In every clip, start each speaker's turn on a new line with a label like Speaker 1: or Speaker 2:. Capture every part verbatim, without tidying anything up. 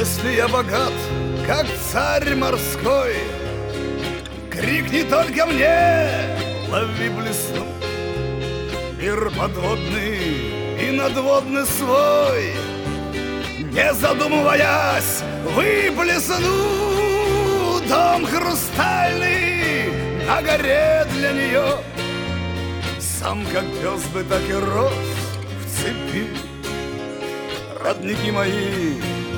Speaker 1: Если я богат, как царь морской, крикни только мне, лови блесну. Мир подводный и надводный свой, не задумываясь, выплесну. Дом хрустальный на горе для нее, сам как пес бы так и рос в цепи. Родники мои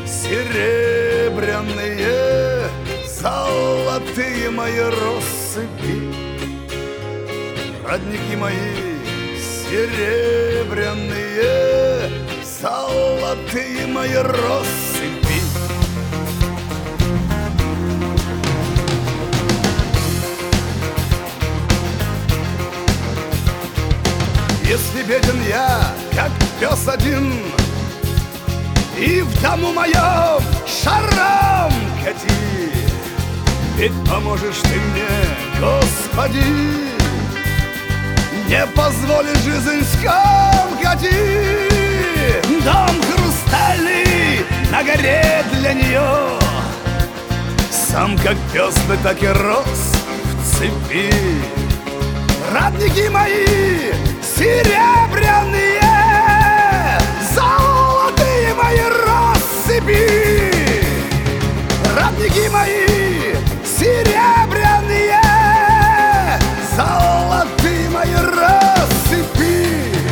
Speaker 1: серебряные, золотые мои россыпи. Родники мои серебряные, золотые мои россыпи. Если беден я, как пес один, и в дому моем шаром кати, ведь поможешь ты мне, Господи, не позволишь жизнь скомкати. Дом хрустальный на горе для нее, сам как пес бы так и рос в цепи. Родники мои серебряные, золотые мои россыпи. Родники мои серебряные, золотые мои россыпи.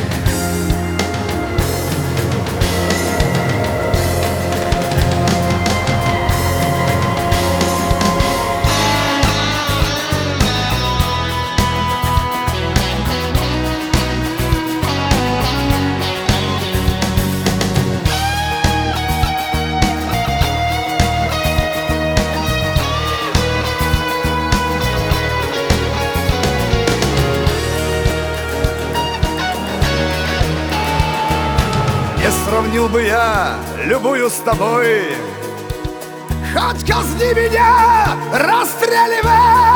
Speaker 1: Сравнил бы я любую с тобой, хоть казни меня, расстреливай.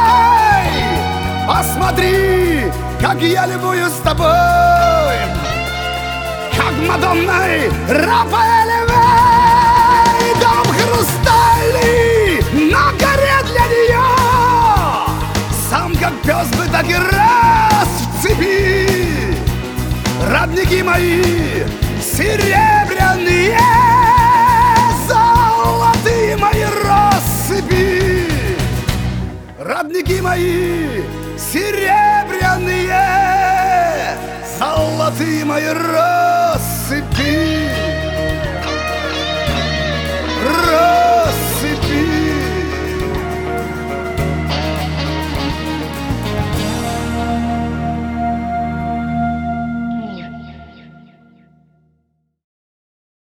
Speaker 1: Посмотри, как я любую с тобой, как Мадонной Рафаэлевой. Дом хрустальный на горе для нее, сам как пес бы так и раз в цепи. Родники мои серебряные, золотые мои россыпи. Родники мои серебряные, золотые мои россыпи.